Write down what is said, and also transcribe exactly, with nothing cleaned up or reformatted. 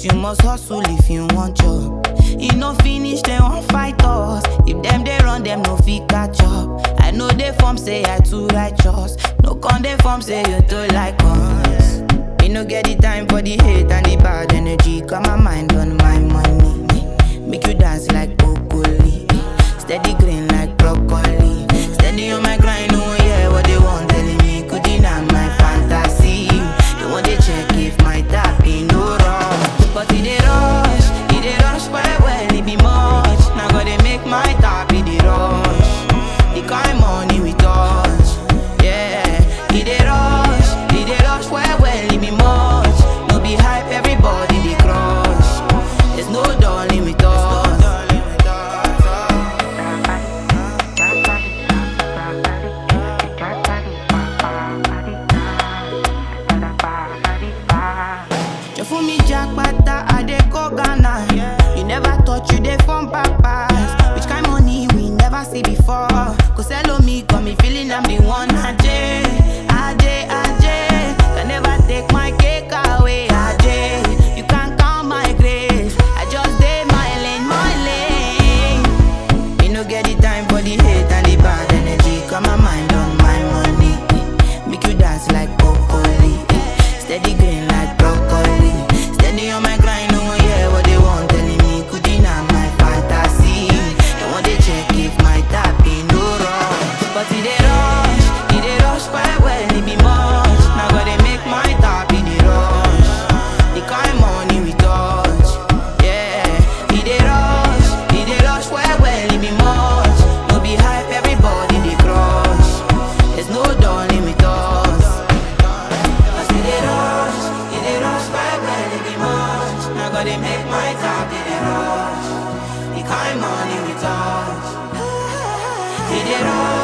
But you must hustle if you want job. You no finish, they won't fight us. If them they run, them no fit catch up. I know they form say I too righteous. No con they form say you too like us. Me no get the time for the hate and the bad energy. Got my mind on my money. Make you dance like broccoli. Steady green like broccoli. Steady on my grind, oh yeah, what they want telling me. Could deny my fantasy. They want to check if my tap ain't no wrong. But it they rush, it they rush well, well, it be much. Now gotta make my tap, it they rush. The kind money we touch, yeah. It they rush, it they rush well, well, it be much. No be hype, everybody they crush. There's no darling with us. You fool me jackpata, I dey go Ghana. You never thought you dey from papas. Which kind money we never see before? Cause hello me, got me feeling I'm the one. Ajay, Ajay, Ajay. Can never take my cake away, Ajay. You can't count my grace. I just dey my lane, my lane. Me no get the time for the hate and the bad energy. Got my mind on my money. Make you dance like broccoli. Steady green like broccoli. Steady on my grind, oh yeah, what they want telling me. Could deny my fantasy. They want to check if my tap ain't no wrong. But it they rush, it they rush quite well, it be much. Now gotta make my tap, it they rush. The kind money we touch, yeah. It they rush, it they rush quite well, it be much. No be hype, everybody they crush. There's no darling with us. Cause it they rush, it they rush quite well, it be much. Now gotta make my tap, it they rush. The kind money we touch, it they rush.